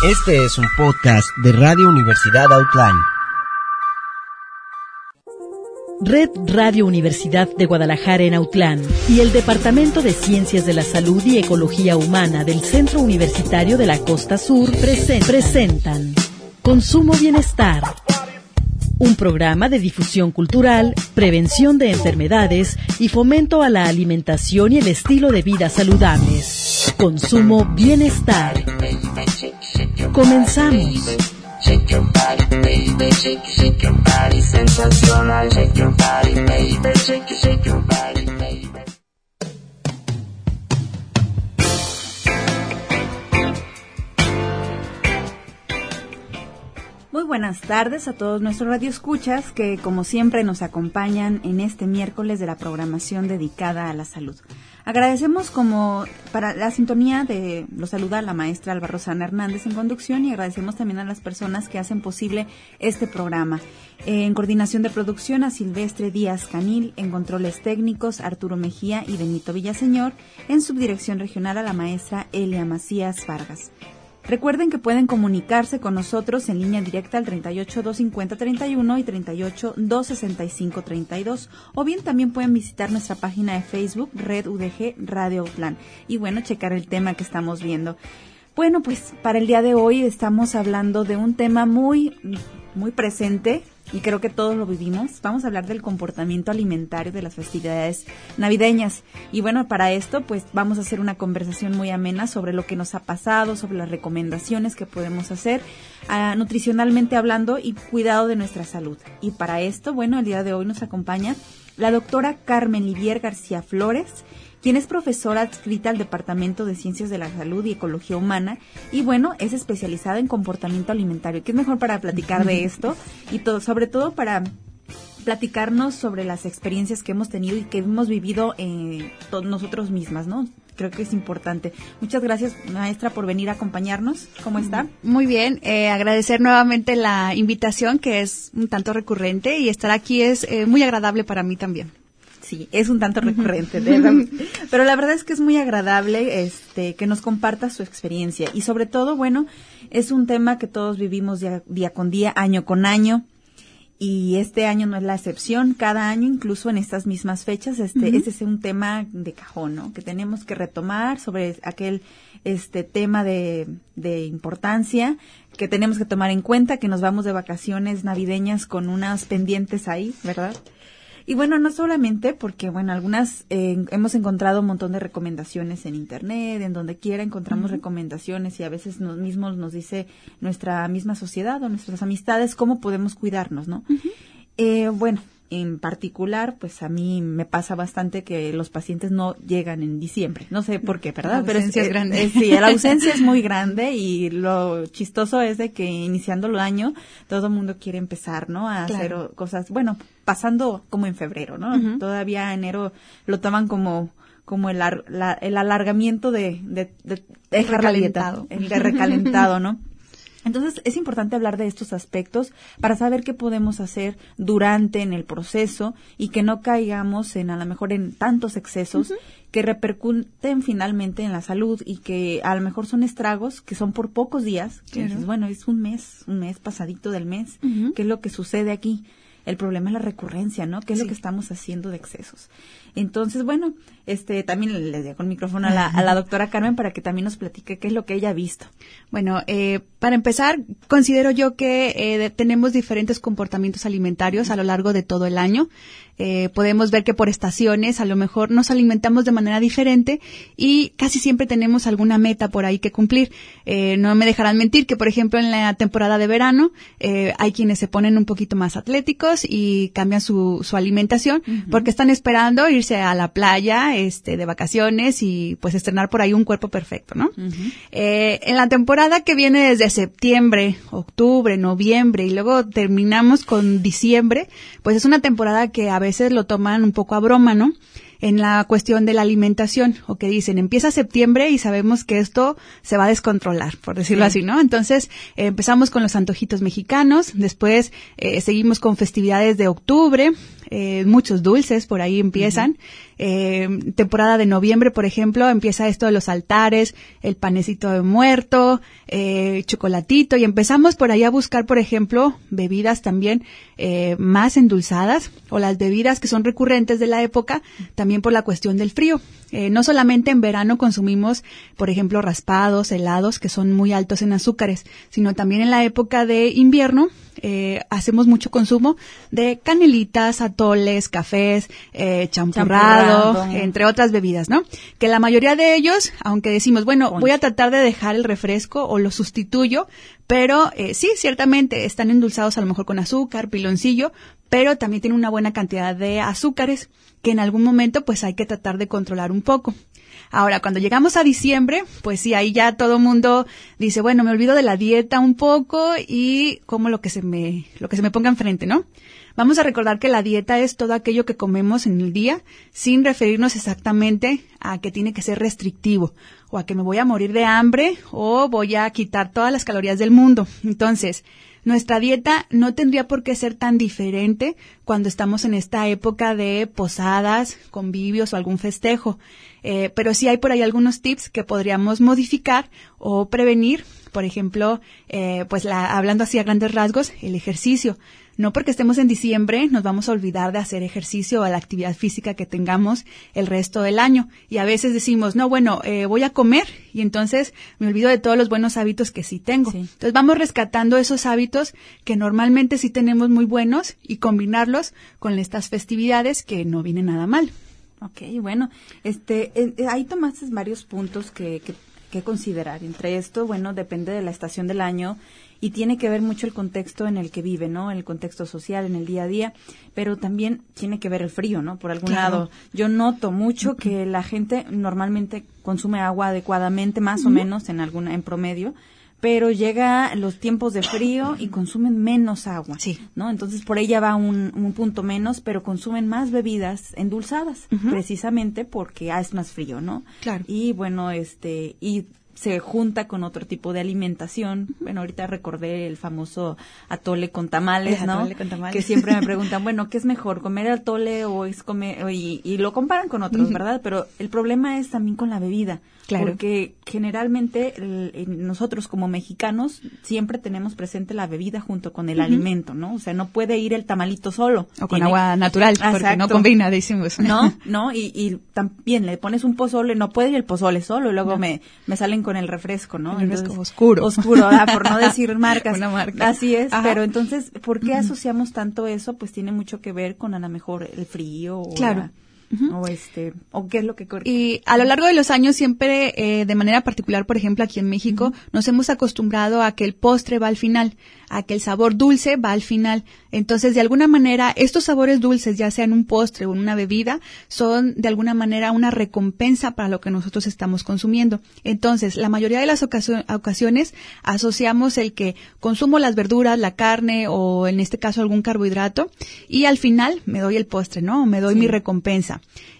Este es un podcast de Radio Universidad Outline. Red Radio Universidad de Guadalajara en Autlán y el Departamento de Ciencias de la Salud y Ecología Humana del Centro Universitario de la Costa Sur presentan Consumo Bienestar, un programa de difusión cultural, prevención de enfermedades y fomento a la alimentación y el estilo de vida saludables. Consumo Bienestar. Comenzamos. Shake your body, baby, shake your body, sensacional, shake your body, baby, shake your body, baby. Muy buenas tardes a todos nuestros radioescuchas que como siempre nos acompañan en este miércoles de la programación dedicada a la salud. Agradecemos como para la sintonía los saluda la maestra Alba Rosana Hernández en conducción y agradecemos también a las personas que hacen posible este programa. En coordinación de producción a Silvestre Díaz Canil, en controles técnicos Arturo Mejía y Benito Villaseñor, en subdirección regional a la maestra Elia Macías Vargas. Recuerden que pueden comunicarse con nosotros en línea directa al 38-250-31 y 38-265-32, o bien también pueden visitar nuestra página de Facebook, Red UDG Radio Autlán, y bueno, checar el tema que estamos viendo. Bueno, pues para el día de hoy estamos hablando de un tema muy presente, y creo que todos lo vivimos. Vamos a hablar del comportamiento alimentario de las festividades navideñas. Y bueno, para esto pues vamos a hacer una conversación muy amena sobre lo que nos ha pasado, sobre las recomendaciones que podemos hacer nutricionalmente hablando y cuidado de nuestra salud. Y para esto, bueno, el día de hoy nos acompaña la doctora Carmen Livier García Flores, quien es profesora adscrita al Departamento de Ciencias de la Salud y Ecología Humana y bueno, es especializada en comportamiento alimentario. ¿Qué es mejor para platicar de esto? Y sobre todo para platicarnos sobre las experiencias que hemos tenido y que hemos vivido nosotros mismas, ¿no? Creo que es importante. Muchas gracias, maestra, por venir a acompañarnos. ¿Cómo está? Muy bien, agradecer nuevamente la invitación, que es un tanto recurrente, y estar aquí es muy agradable para mí también. Sí, es un tanto recurrente, pero la verdad es que es muy agradable que nos comparta su experiencia y sobre todo, bueno, es un tema que todos vivimos día con día, año con año, y este año no es la excepción. Cada año, incluso en estas mismas fechas, este es un tema de cajón, ¿no? Que tenemos que retomar sobre aquel tema de importancia que tenemos que tomar en cuenta, que nos vamos de vacaciones navideñas con unas pendientes ahí, ¿verdad? Y bueno, no solamente porque, bueno, algunas hemos encontrado un montón de recomendaciones en internet, en donde quiera encontramos recomendaciones y a veces nos dice nuestra misma sociedad o nuestras amistades cómo podemos cuidarnos, ¿no? Bueno, en particular, pues a mí me pasa bastante que los pacientes no llegan en diciembre. No sé por qué, ¿verdad? La ausencia es grande. Sí, la ausencia es muy grande y lo chistoso es de que iniciando el año todo el mundo quiere empezar, ¿no? A hacer cosas, bueno, pasando como en febrero, ¿no? Todavía enero lo toman como el alargamiento de dejar la dieta, el de recalentado, ¿no? Entonces, es importante hablar de estos aspectos para saber qué podemos hacer en el proceso y que no caigamos a lo mejor en tantos excesos que repercuten finalmente en la salud y que a lo mejor son estragos que son por pocos días. Que dices, bueno, es un mes pasadito del mes. ¿Qué es lo que sucede aquí? El problema es la recurrencia, ¿no? ¿Qué es lo que estamos haciendo de excesos? Entonces, bueno, también le dejo el micrófono a la doctora Carmen para que también nos platique qué es lo que ella ha visto. Bueno, para empezar, considero yo que tenemos diferentes comportamientos alimentarios a lo largo de todo el año. Podemos ver que por estaciones a lo mejor nos alimentamos de manera diferente y casi siempre tenemos alguna meta por ahí que cumplir. No me dejarán mentir que, por ejemplo, en la temporada de verano hay quienes se ponen un poquito más atléticos y cambian su alimentación porque están esperando irse a la playa de vacaciones y pues estrenar por ahí un cuerpo perfecto, ¿no? En la temporada que viene desde septiembre, octubre, noviembre y luego terminamos con diciembre, pues es una temporada que a veces lo toman un poco a broma, ¿no? En la cuestión de la alimentación, o que dicen, empieza septiembre y sabemos que esto se va a descontrolar, por decirlo así, ¿no? Entonces, empezamos con los antojitos mexicanos, después seguimos con festividades de octubre, muchos dulces por ahí empiezan. Temporada de noviembre, por ejemplo, empieza esto de los altares, el panecito de muerto, chocolatito, y empezamos por ahí a buscar, por ejemplo, bebidas también más endulzadas, o las bebidas que son recurrentes de la época, también por la cuestión del frío. No solamente en verano consumimos, por ejemplo, raspados, helados, que son muy altos en azúcares, sino también en la época de invierno hacemos mucho consumo de canelitas, atoles, cafés, champurrado, entre otras bebidas, ¿no? Que la mayoría de ellos, aunque decimos, bueno, voy a tratar de dejar el refresco o lo sustituyo, pero sí, ciertamente están endulzados a lo mejor con azúcar, piloncillo, pero también tienen una buena cantidad de azúcares que en algún momento pues hay que tratar de controlar un poco. Ahora, cuando llegamos a diciembre, pues sí, ahí ya todo mundo dice, bueno, me olvido de la dieta un poco y como lo que se me ponga enfrente, ¿no? Vamos a recordar que la dieta es todo aquello que comemos en el día sin referirnos exactamente a que tiene que ser restrictivo o a que me voy a morir de hambre o voy a quitar todas las calorías del mundo. Entonces, nuestra dieta no tendría por qué ser tan diferente cuando estamos en esta época de posadas, convivios o algún festejo. Pero sí hay por ahí algunos tips que podríamos modificar o prevenir. Por ejemplo, hablando así a grandes rasgos, el ejercicio. No porque estemos en diciembre nos vamos a olvidar de hacer ejercicio o la actividad física que tengamos el resto del año. Y a veces decimos, no, bueno, voy a comer y entonces me olvido de todos los buenos hábitos que sí tengo. Sí. Entonces vamos rescatando esos hábitos que normalmente sí tenemos muy buenos y combinarlos con estas festividades que no viene nada mal. Okay, bueno, ahí tomaste varios puntos que considerar. Entre esto, bueno, depende de la estación del año y tiene que ver mucho el contexto en el que vive, ¿no? El contexto social, en el día a día, pero también tiene que ver el frío, ¿no? Por algún lado. Yo noto mucho que la gente normalmente consume agua adecuadamente, más o menos en promedio, pero llega los tiempos de frío y consumen menos agua, ¿no? Entonces, por ella va un punto menos, pero consumen más bebidas endulzadas, precisamente porque es más frío, ¿no? Claro. Y bueno, y se junta con otro tipo de alimentación. Bueno, ahorita recordé el famoso atole con tamales, ¿no? Atole con tamales. Que siempre me preguntan, bueno, ¿qué es mejor, comer atole o es comer? Y lo comparan con otros, ¿verdad? Pero el problema es también con la bebida. Claro. Porque generalmente nosotros como mexicanos siempre tenemos presente la bebida junto con el alimento, ¿no? O sea, no puede ir el tamalito solo. O con agua natural, porque no combina, decimos. No, y también le pones un pozole, no puede ir el pozole solo, y luego me salen con el refresco, ¿no? El refresco oscuro, por no decir marcas. Una marca. Así es, pero entonces, ¿por qué asociamos tanto eso? Pues tiene mucho que ver con a lo mejor el frío. Claro. O qué es lo que y a lo largo de los años siempre de manera particular, por ejemplo aquí en México, nos hemos acostumbrado a que el postre va al final, a que el sabor dulce va al final. Entonces, de alguna manera, estos sabores dulces, ya sea en un postre o en una bebida, son de alguna manera una recompensa para lo que nosotros estamos consumiendo. Entonces, la mayoría de las ocasiones asociamos el que consumo las verduras, la carne o en este caso algún carbohidrato y al final me doy el postre, ¿no? Me doy mi recompensa.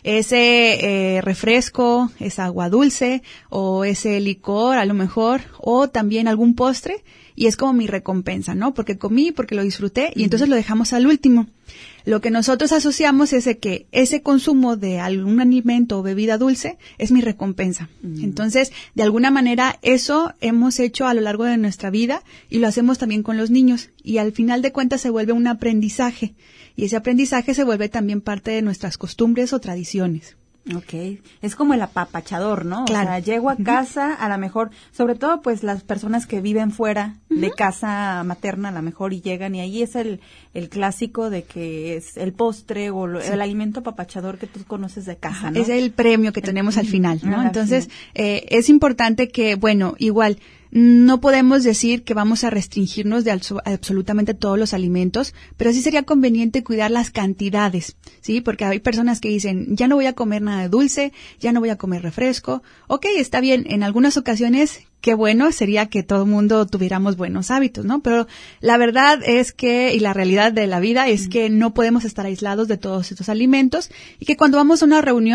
Ese refresco, esa agua dulce o ese licor a lo mejor o también algún postre y es como mi recompensa, ¿no? Porque comí, porque lo disfruté y entonces lo dejamos al último. Lo que nosotros asociamos es de que ese consumo de algún alimento o bebida dulce es mi recompensa. Entonces, de alguna manera, eso hemos hecho a lo largo de nuestra vida y lo hacemos también con los niños. Y al final de cuentas se vuelve un aprendizaje. Y ese aprendizaje se vuelve también parte de nuestras costumbres o tradiciones. Okay, es como el apapachador, ¿no? Claro. O sea, llego a casa, a lo mejor, sobre todo pues las personas que viven fuera de casa materna, a lo mejor y llegan y ahí es el clásico de que es el postre o el alimento apapachador que tú conoces de casa, ¿no? Es el premio que tenemos al final, ¿no? Entonces, es importante que, bueno, igual, no podemos decir que vamos a restringirnos de absolutamente todos los alimentos, pero sí sería conveniente cuidar las cantidades, ¿sí? Porque hay personas que dicen, ya no voy a comer nada de dulce, ya no voy a comer refresco. Ok, está bien, en algunas ocasiones, qué bueno sería que todo el mundo tuviéramos buenos hábitos, ¿no? Pero la verdad es que, y la realidad de la vida es que no podemos estar aislados de todos estos alimentos y que cuando vamos a una reunión,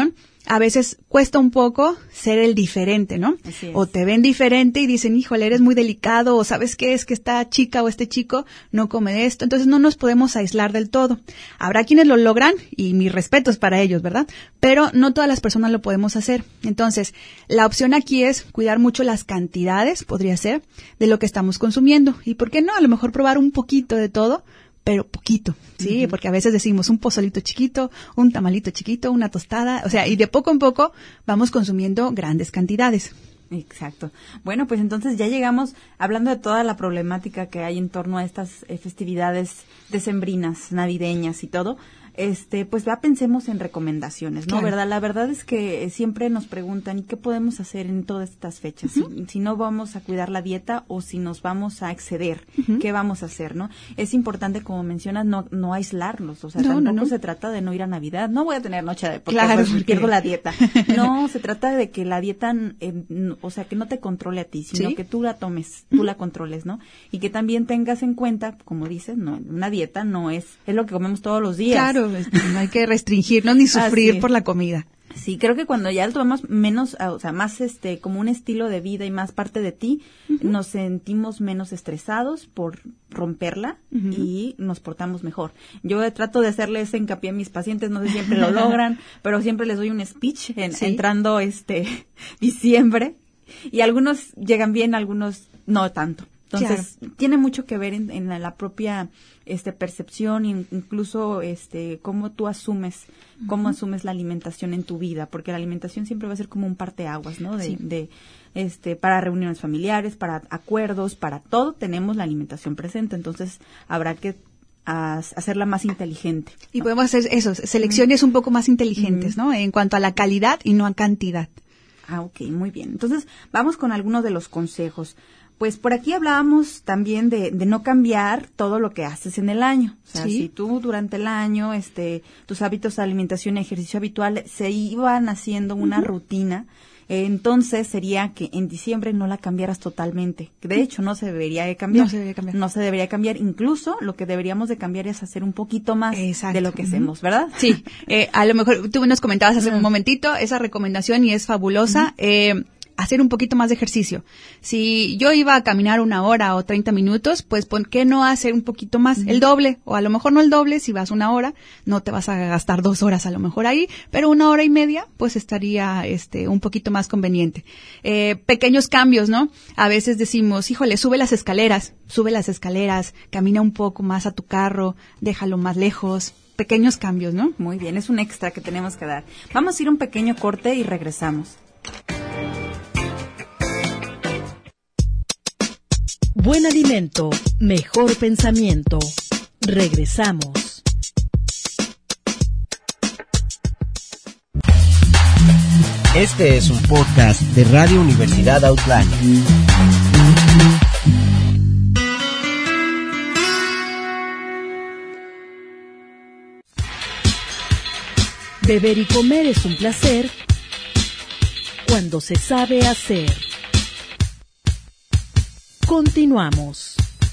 a veces cuesta un poco ser el diferente, ¿no? Así es. O te ven diferente y dicen, híjole, eres muy delicado, o ¿sabes qué? Es que esta chica o este chico no come esto. Entonces no nos podemos aislar del todo. Habrá quienes lo logran, y mis respetos para ellos, ¿verdad? Pero no todas las personas lo podemos hacer. Entonces, la opción aquí es cuidar mucho las cantidades, podría ser, de lo que estamos consumiendo. Y ¿por qué no? A lo mejor probar un poquito de todo, pero poquito, ¿sí? Uh-huh. Porque a veces decimos un pozolito chiquito, un tamalito chiquito, una tostada, o sea, y de poco en poco vamos consumiendo grandes cantidades. Exacto. Bueno, pues entonces ya llegamos hablando de toda la problemática que hay en torno a estas festividades decembrinas, navideñas y todo. Pues ya pensemos en recomendaciones, ¿no? Claro. ¿Verdad? La verdad es que siempre nos preguntan, ¿y qué podemos hacer en todas estas fechas? Uh-huh. Si no vamos a cuidar la dieta o si nos vamos a exceder, uh-huh. ¿qué vamos a hacer, no? Es importante, como mencionas, no aislarlos, o sea, tampoco se trata de no ir a Navidad, no voy a tener noche de porque pues, pierdo la dieta. No, se trata de que la dieta, o sea, que no te controle a ti, sino que tú la tomes, tú la controles, ¿no? Y que también tengas en cuenta, como dices, no, una dieta no es lo que comemos todos los días. Claro. No hay que restringirnos ni sufrir por la comida. Sí, creo que cuando ya lo tomamos menos, o sea, más como un estilo de vida y más parte de ti, uh-huh. nos sentimos menos estresados por romperla uh-huh. y nos portamos mejor. Yo trato de hacerle ese hincapié a mis pacientes, no sé si siempre lo logran, pero siempre les doy un speech entrando diciembre, y algunos llegan bien, algunos no tanto. Entonces, tiene mucho que ver en la propia percepción, incluso cómo tú asumes, cómo asumes la alimentación en tu vida, porque la alimentación siempre va a ser como un parteaguas, ¿no? Para reuniones familiares, para acuerdos, para todo tenemos la alimentación presente, entonces habrá que hacerla más inteligente, ¿no? Y podemos hacer eso, selecciones un poco más inteligentes, ¿no? En cuanto a la calidad y no a cantidad. Ah, ok, muy bien. Entonces, vamos con algunos de los consejos. Pues por aquí hablábamos también de no cambiar todo lo que haces en el año. O sea, si tú durante el año, tus hábitos de alimentación y ejercicio habitual se iban haciendo una rutina, entonces sería que en diciembre no la cambiaras totalmente. De hecho, no se debería de cambiar. No se debería cambiar. Incluso lo que deberíamos de cambiar es hacer un poquito más de lo que hacemos, ¿verdad? Sí. A lo mejor tú nos comentabas hace un momentito esa recomendación y es fabulosa. Hacer un poquito más de ejercicio. Si yo iba a caminar 1 hora o 30 minutos, pues ¿por qué no hacer un poquito más? Uh-huh. El doble, o a lo mejor no el doble, si vas 1 hora, no te vas a gastar 2 horas a lo mejor ahí, pero 1 hora y media, pues estaría un poquito más conveniente. Pequeños cambios, ¿no? A veces decimos, híjole, sube las escaleras, camina un poco más a tu carro, déjalo más lejos. Pequeños cambios, ¿no? Muy bien, es un extra que tenemos que dar. Vamos a ir a un pequeño corte y regresamos. Buen alimento, mejor pensamiento. Regresamos. Este es un podcast de Radio Universidad Outland. Beber y comer es un placer cuando se sabe hacer. Continuamos.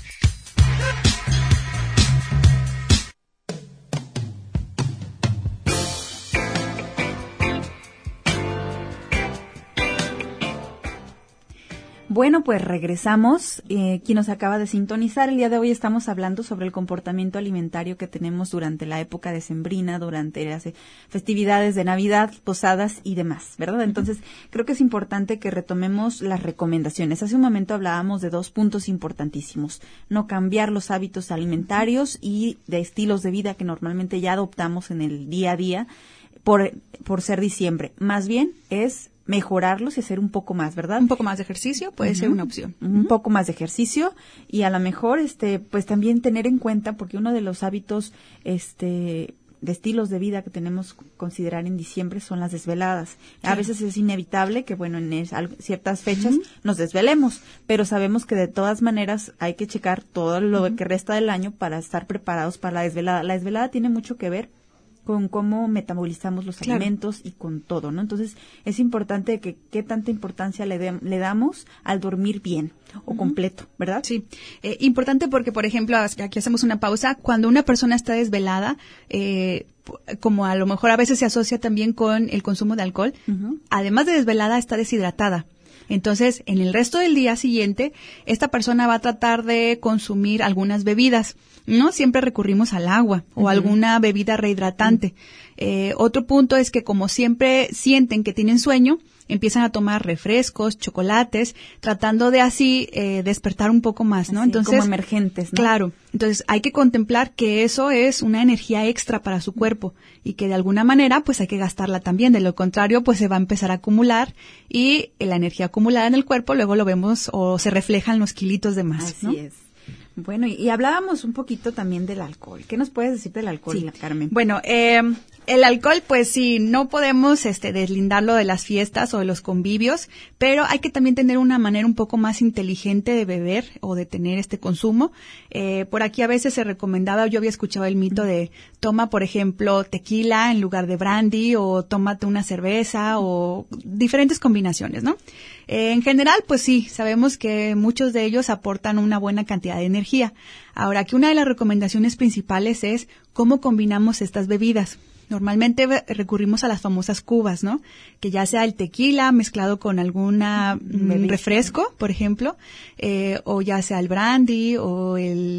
Bueno, pues regresamos. Quien nos acaba de sintonizar, el día de hoy estamos hablando sobre el comportamiento alimentario que tenemos durante la época decembrina, durante las festividades de Navidad, posadas y demás, ¿verdad? Entonces, creo que es importante que retomemos las recomendaciones. Hace un momento hablábamos de 2 puntos importantísimos. No cambiar los hábitos alimentarios y de estilos de vida que normalmente ya adoptamos en el día a día por ser diciembre. Más bien es mejorarlos y hacer un poco más, ¿verdad? Un poco más de ejercicio puede ser una opción. Un poco más de ejercicio y a lo mejor, pues también tener en cuenta, porque uno de los hábitos, de estilos de vida que tenemos que considerar en diciembre son las desveladas. Sí. A veces es inevitable que, bueno, en ciertas fechas nos desvelemos, pero sabemos que de todas maneras hay que checar todo lo que resta del año para estar preparados para la desvelada. La desvelada tiene mucho que ver con cómo metabolizamos los alimentos y con todo, ¿no? Entonces, es importante que qué tanta importancia le damos al dormir bien o completo, ¿verdad? Sí. Importante porque, por ejemplo, aquí hacemos una pausa. Cuando una persona está desvelada, como a lo mejor a veces se asocia también con el consumo de alcohol, además de desvelada, está deshidratada. Entonces, en el resto del día siguiente, esta persona va a tratar de consumir algunas bebidas. No siempre recurrimos al agua o alguna bebida rehidratante. Otro punto es que como siempre sienten que tienen sueño, empiezan a tomar refrescos, chocolates, tratando de así despertar un poco más, ¿no? Así, entonces, como emergentes, ¿no? Claro. Entonces, hay que contemplar que eso es una energía extra para su cuerpo y que de alguna manera, pues hay que gastarla también. De lo contrario, pues se va a empezar a acumular y la energía acumulada en el cuerpo luego lo vemos o se reflejan los kilitos de más, Así ¿no? es. Bueno, y hablábamos un poquito también del alcohol. ¿Qué nos puedes decir del alcohol, Sí. Carmen? Bueno, el alcohol, pues sí, no podemos deslindarlo de las fiestas o de los convivios, pero hay que también tener una manera un poco más inteligente de beber o de tener este consumo. Por aquí a veces se recomendaba, yo había escuchado el mito de toma, por ejemplo, tequila en lugar de brandy o tómate una cerveza o diferentes combinaciones, ¿no? En general, pues sí, sabemos que muchos de ellos aportan una buena cantidad de energía. Ahora, aquí una de las recomendaciones principales es cómo combinamos estas bebidas. Normalmente recurrimos a las famosas cubas, ¿no? Que ya sea el tequila mezclado con alguna refresco, por ejemplo, o ya sea el brandy o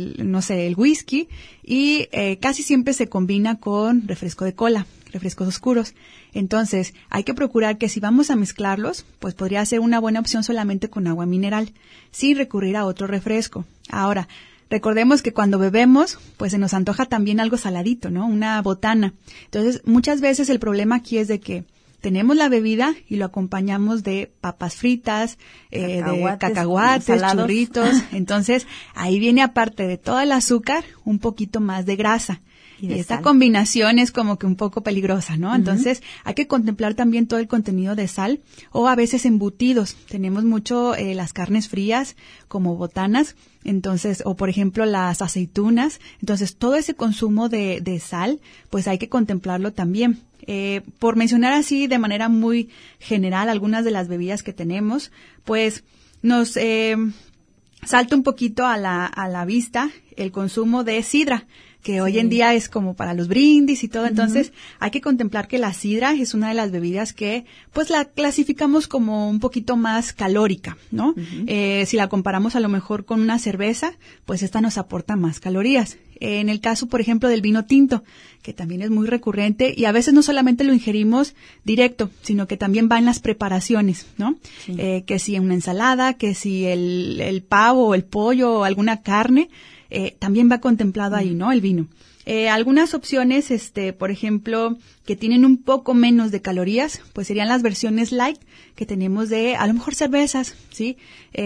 el whisky, y casi siempre se combina con refresco de cola, refrescos oscuros. Entonces, hay que procurar que si vamos a mezclarlos, pues podría ser una buena opción solamente con agua mineral, sin recurrir a otro refresco. Ahora, recordemos que cuando bebemos, pues se nos antoja también algo saladito, ¿no? Una botana. Entonces, muchas veces el problema aquí es de que tenemos la bebida y lo acompañamos de papas fritas, de cacahuates, churritos. Entonces, ahí viene aparte de todo el azúcar, un poquito más de grasa. Y esta combinación es como que un poco peligrosa, ¿no? Entonces, hay que contemplar también todo el contenido de sal o a veces embutidos. Tenemos mucho las carnes frías como botanas, entonces, o por ejemplo las aceitunas. Entonces, todo ese consumo de sal, pues hay que contemplarlo también. Por mencionar así de manera muy general algunas de las bebidas que tenemos, pues nos salta un poquito a la vista el consumo de sidra, que hoy en día es como para los brindis y todo. Entonces, hay que contemplar que la sidra es una de las bebidas que, pues, la clasificamos como un poquito más calórica, ¿no? Si la comparamos a lo mejor con una cerveza, pues esta nos aporta más calorías. En el caso, por ejemplo, del vino tinto, que también es muy recurrente y a veces no solamente lo ingerimos directo, sino que también va en las preparaciones, ¿no? Sí. Que si una ensalada, que si el pavo o el pollo o alguna carne, también va contemplado ahí, ¿no? El vino. Algunas opciones, por ejemplo, que tienen un poco menos de calorías, pues serían las versiones light que tenemos de, a lo mejor, cervezas, ¿sí?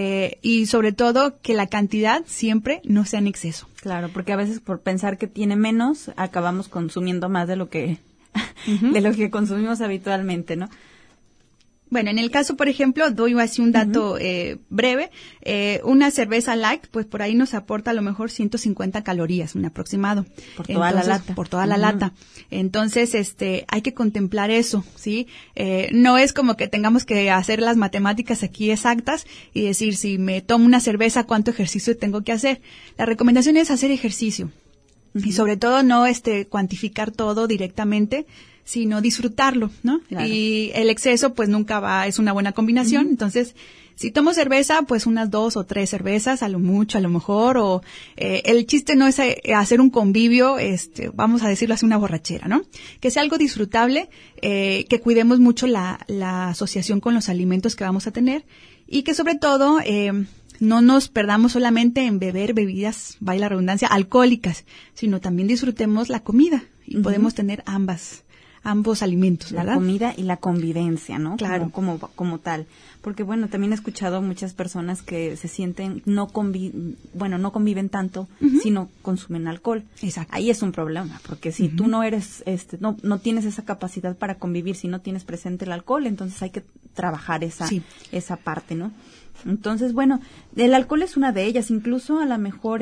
Y sobre todo que la cantidad siempre no sea en exceso. Claro, porque a veces por pensar que tiene menos, acabamos consumiendo más de lo que, de lo que consumimos habitualmente, ¿no? Bueno, en el caso, por ejemplo, doy así un dato breve. Una cerveza light, pues por ahí nos aporta a lo mejor 150 calorías, un aproximado. Por toda la lata. Por toda la lata. Entonces, hay que contemplar eso, ¿sí? No es como que tengamos que hacer las matemáticas aquí exactas y decir, si me tomo una cerveza, ¿cuánto ejercicio tengo que hacer? La recomendación es hacer ejercicio. Y sobre todo no cuantificar todo directamente, sino disfrutarlo, ¿no? Claro. Y el exceso pues nunca es una buena combinación. Entonces, si tomo cerveza, pues unas 2 o 3 cervezas, a lo mucho, a lo mejor, o el chiste no es hacer un convivio, vamos a decirlo así, una borrachera, ¿no? Que sea algo disfrutable, que cuidemos mucho la asociación con los alimentos que vamos a tener y que sobre todo no nos perdamos solamente en beber bebidas, vaya la redundancia, alcohólicas, sino también disfrutemos la comida y podemos tener ambos alimentos, ¿verdad? La comida y la convivencia, ¿no? Claro. Como tal. Porque, bueno, también he escuchado muchas personas que se sienten, no conviven tanto, sino consumen alcohol. Exacto. Ahí es un problema, porque si tú no eres, no tienes esa capacidad para convivir, si no tienes presente el alcohol, entonces hay que trabajar esa parte, ¿no? Entonces, bueno, el alcohol es una de ellas. Incluso a lo mejor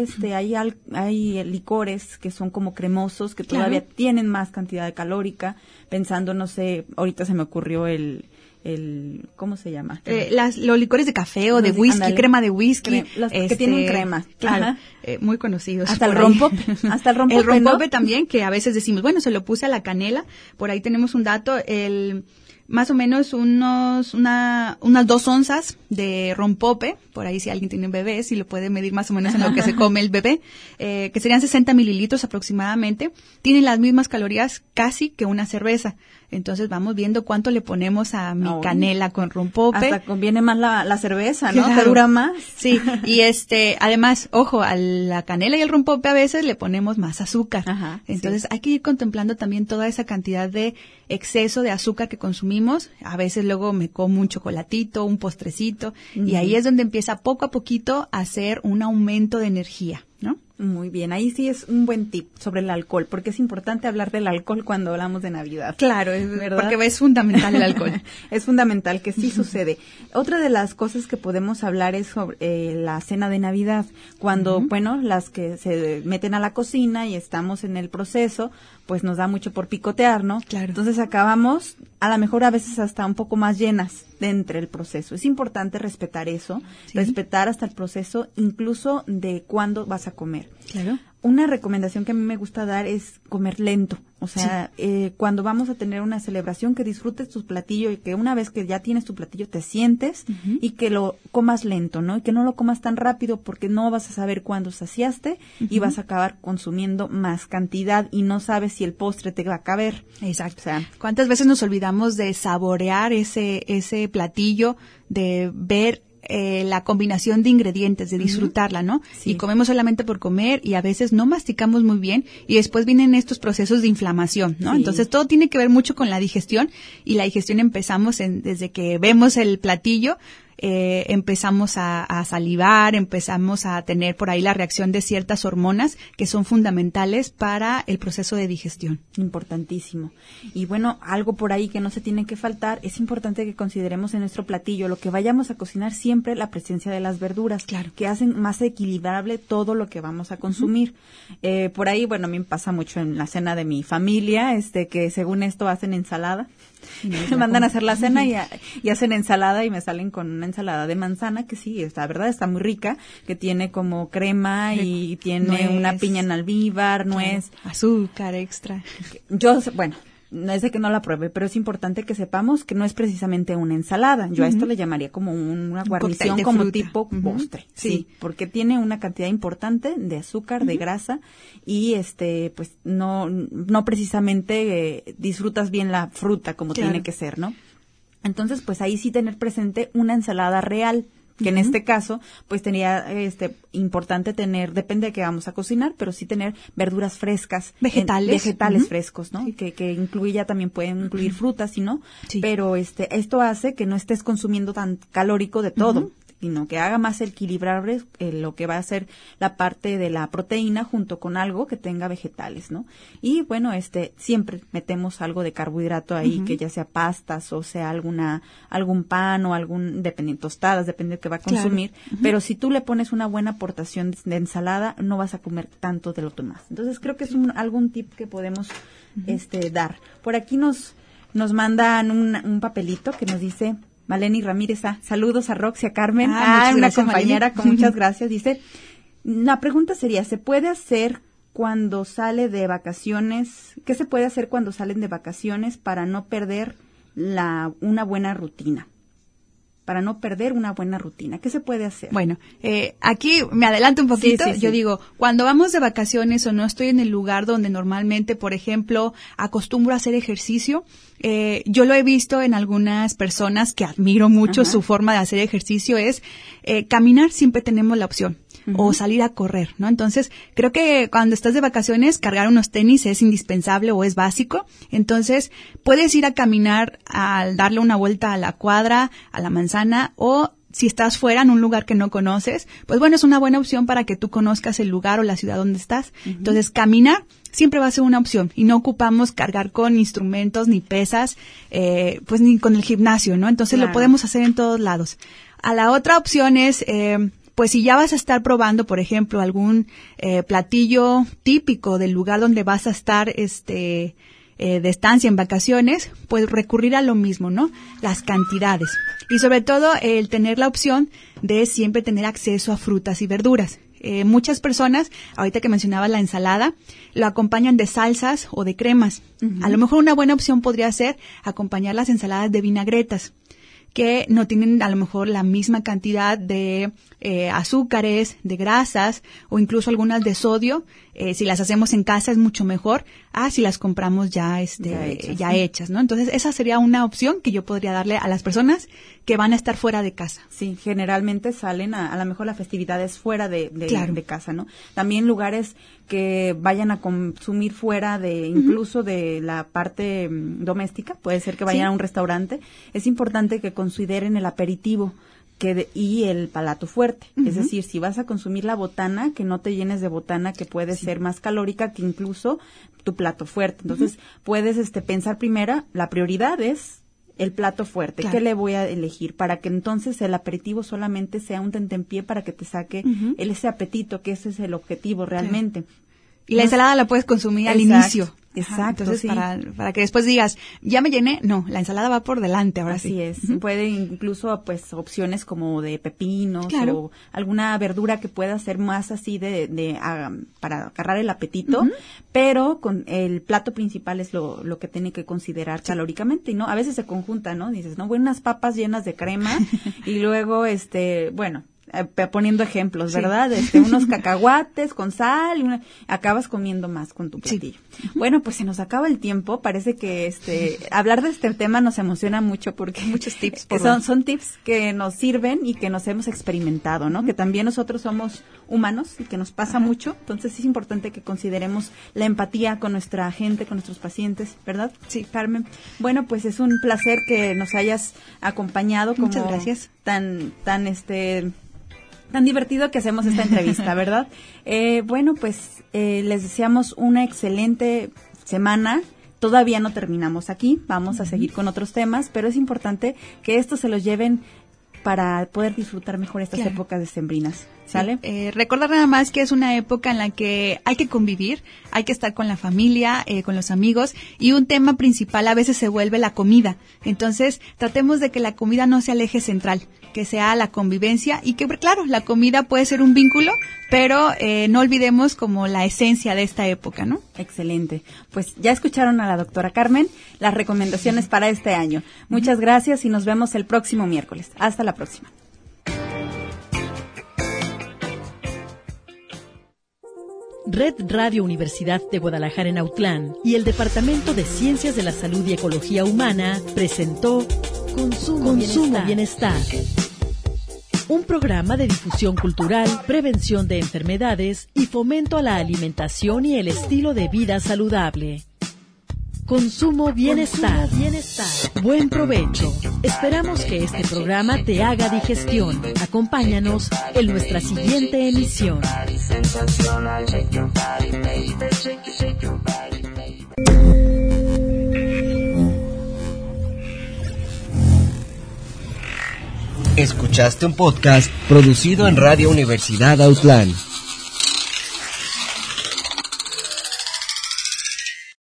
hay licores que son como cremosos, que todavía tienen más cantidad de calórica. Pensando, no sé, ahorita se me ocurrió el ¿cómo se llama? Los licores de café o de whisky, ándale. crema de whisky. Los que tienen crema. Claro, muy conocidos. Hasta el por ahí. rompope. Hasta el rompope, El rompope, ¿no? también, que a veces decimos, bueno, se lo puse a la canela. Por ahí tenemos un dato, más o menos unas 2 onzas de rompope, por ahí si alguien tiene un bebé, si lo puede medir más o menos en lo que se come el bebé, que serían 60 mililitros aproximadamente, tienen las mismas calorías casi que una cerveza. Entonces vamos viendo cuánto le ponemos a mi canela con rompope. Hasta conviene más la cerveza, ¿no? Claro. Te dura más. Sí, y además, ojo, a la canela y el rompope a veces le ponemos más azúcar. Ajá, Entonces sí. hay que ir contemplando también toda esa cantidad de exceso de azúcar que consumimos. A veces luego me como un chocolatito, un postrecito, y ahí es donde empieza poco a poquito a hacer un aumento de energía, ¿no? Muy bien, ahí sí es un buen tip sobre el alcohol, porque es importante hablar del alcohol cuando hablamos de Navidad. Claro, ¿verdad? porque es fundamental el alcohol. Es fundamental que sí sucede. Otra de las cosas que podemos hablar es sobre la cena de Navidad, cuando, bueno, las que se meten a la cocina y estamos en el proceso, pues nos da mucho por picotear, ¿no? Claro. Entonces acabamos, a lo mejor a veces hasta un poco más llenas de entre el proceso. Es importante respetar eso, Sí. respetar hasta el proceso, incluso de cuándo vas a comer. Claro. Una recomendación que a mí me gusta dar es comer lento. O sea, cuando vamos a tener una celebración, que disfrutes tu platillo y que una vez que ya tienes tu platillo te sientes y que lo comas lento, ¿no? Y que no lo comas tan rápido porque no vas a saber cuándo saciaste y vas a acabar consumiendo más cantidad y no sabes si el postre te va a caber. Exacto. O sea, ¿Cuántas veces nos olvidamos de saborear ese platillo, de ver la combinación de ingredientes, de disfrutarla, ¿no? Sí. Y comemos solamente por comer y a veces no masticamos muy bien y después vienen estos procesos de inflamación, ¿no? Sí. Entonces todo tiene que ver mucho con la digestión y la digestión empezamos desde que vemos el platillo. Empezamos a salivar, empezamos a tener por ahí la reacción de ciertas hormonas que son fundamentales para el proceso de digestión. importantísimo. Y bueno, algo por ahí que no se tiene que faltar, es importante que consideremos en nuestro platillo, lo que vayamos a cocinar, siempre la presencia de las verduras, Claro. que hacen más equilibrable todo lo que vamos a consumir. Por ahí, bueno, a mí me pasa mucho en la cena de mi familia, que según esto hacen ensalada. Me mandan a hacer la cena y hacen ensalada y me salen con una ensalada de manzana que sí, la verdad está muy rica, que tiene como crema y tiene Nuez. una piña en almíbar, nuez. Azúcar extra. Bueno, no es de que no la pruebe, pero es importante que sepamos que no es precisamente una ensalada. Yo a esto le llamaría como una guarnición, cóctel de como fruta. tipo postre. Sí, porque tiene una cantidad importante de azúcar, de grasa y pues no precisamente disfrutas bien la fruta como Claro. tiene que ser, ¿no? Entonces, pues ahí sí tener presente una ensalada real, que en este caso, pues tenía importante tener, depende de qué vamos a cocinar, pero sí tener verduras frescas. Vegetales. Vegetales frescos, ¿no? Que incluya, también pueden incluir frutas, si no, Sí. pero esto hace que no estés consumiendo tan calórico de todo, sino que haga más equilibrable lo que va a ser la parte de la proteína junto con algo que tenga vegetales, ¿no? Y bueno, siempre metemos algo de carbohidrato ahí, que ya sea pastas o sea algún pan o dependiendo, tostadas, depende de qué va a Claro. consumir, pero si tú le pones una buena aportación de ensalada, no vas a comer tanto de lo demás. Entonces creo que es algún tip que podemos dar. Por aquí nos mandan un papelito que nos dice Maleni Ramírez, saludos a Roxy, a Carmen, Muchas una gracias, compañera, Maleni. con muchas gracias. Dice, la pregunta sería, ¿se puede hacer cuando sale de vacaciones? ¿Qué se puede hacer cuando salen de vacaciones para no perder una buena rutina? Para no perder una buena rutina, ¿qué se puede hacer? Bueno, aquí me adelanto un poquito. Sí, sí, sí. Yo digo, cuando vamos de vacaciones o no estoy en el lugar donde normalmente, por ejemplo, acostumbro a hacer ejercicio, yo lo he visto en algunas personas que admiro mucho su forma de hacer ejercicio, es caminar, siempre tenemos la opción. O salir a correr, ¿no? Entonces, creo que cuando estás de vacaciones, cargar unos tenis es indispensable o es básico. Entonces, puedes ir a caminar, al darle una vuelta a la cuadra, a la manzana, o si estás fuera en un lugar que no conoces, pues bueno, es una buena opción para que tú conozcas el lugar o la ciudad donde estás. Entonces, caminar siempre va a ser una opción y no ocupamos cargar con instrumentos ni pesas, pues ni con el gimnasio, ¿no? Entonces, Claro. lo podemos hacer en todos lados. A la otra opción es, pues si ya vas a estar probando, por ejemplo, algún platillo típico del lugar donde vas a estar de estancia en vacaciones, pues recurrir a lo mismo, ¿no? Las cantidades. Y sobre todo el tener la opción de siempre tener acceso a frutas y verduras. Muchas personas, ahorita que mencionaba la ensalada, lo acompañan de salsas o de cremas. Uh-huh. A lo mejor una buena opción podría ser acompañar las ensaladas de vinagretas, que no tienen a lo mejor la misma cantidad de azúcares, de grasas o incluso algunas de sodio. Si las hacemos en casa es mucho mejor si las compramos ya hechas, ¿no? Entonces esa sería una opción que yo podría darle a las personas que van a estar fuera de casa. Sí, generalmente salen a lo mejor las festividades fuera de casa, ¿no? También lugares que vayan a consumir fuera de incluso de la parte doméstica, puede ser que vayan a un restaurante. Es importante que consideren el aperitivo y el palato fuerte. Uh-huh. Es decir, si vas a consumir la botana, que no te llenes de botana que puede ser más calórica que incluso tu plato fuerte. Entonces, puedes pensar primero, la prioridad es el plato fuerte. Claro. ¿Qué le voy a elegir? Para que entonces el aperitivo solamente sea un tentempié para que te saque ese apetito, que ese es el objetivo realmente. Claro. Y la ensalada la puedes consumir al inicio. Exacto. Entonces, sí. para que después digas, ya me llené, no, la ensalada va por delante, ahora sí. Así es. Uh-huh. Puede incluso, opciones como de pepinos, claro, o alguna verdura que pueda ser más así para agarrar el apetito, uh-huh, pero con el plato principal es lo que tiene que considerar calóricamente, ¿no? A veces se conjunta, ¿no? Dices, no, unas papas llenas de crema y luego, poniendo ejemplos, ¿verdad? Unos cacahuates con sal, acabas comiendo más con tu platillo. Sí. Bueno, pues se nos acaba el tiempo. Parece que hablar de este tema nos emociona mucho porque muchos tips son tips que nos sirven y que nos hemos experimentado, ¿no? Que también nosotros somos humanos y que nos pasa mucho. Entonces es importante que consideremos la empatía con nuestra gente, con nuestros pacientes, ¿verdad? Sí, Carmen. Bueno, pues es un placer que nos hayas acompañado. Muchas gracias. Tan divertido que hacemos esta entrevista, ¿verdad? Bueno, pues les deseamos una excelente semana. Todavía no terminamos aquí, vamos a seguir con otros temas, pero es importante que esto se los lleven para poder disfrutar mejor estas épocas decembrinas, ¿sale? Sí. Recordar nada más que es una época en la que hay que convivir, hay que estar con la familia, con los amigos, y un tema principal a veces se vuelve la comida. Entonces, tratemos de que la comida no sea el eje central, que sea la convivencia, y que, claro, la comida puede ser un vínculo, pero no olvidemos como la esencia de esta época, ¿no? Excelente. Pues ya escucharon a la doctora Carmen las recomendaciones para este año. Muchas gracias y nos vemos el próximo miércoles. Hasta la próxima. Red Radio Universidad de Guadalajara en Autlán y el Departamento de Ciencias de la Salud y Ecología Humana presentó Consumo Bienestar. Un programa de difusión cultural, prevención de enfermedades y fomento a la alimentación y el estilo de vida saludable. Consumo Bienestar. Buen provecho. Esperamos que este programa te haga digestión. Acompáñanos en nuestra siguiente emisión. Escuchaste un podcast producido en Radio Universidad Autlán.